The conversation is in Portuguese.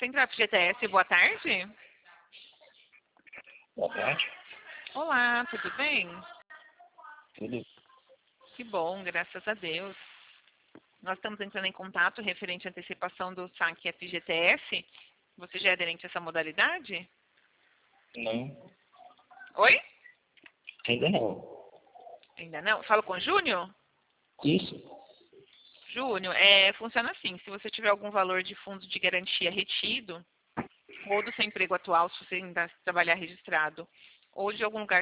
Central FGTS, boa tarde. Boa tarde. Olá, tudo bem? Tudo. Que bom, graças a Deus. Nós estamos entrando em contato referente à antecipação do saque FGTS. Você já é aderente a essa modalidade? Não, Oi? ainda não. Ainda não? Falo com o Júnior? Isso. Júnior, funciona assim. Se você tiver algum valor de fundo de garantia retido, ou do seu emprego atual, se você ainda trabalhar registrado, ou de algum lugar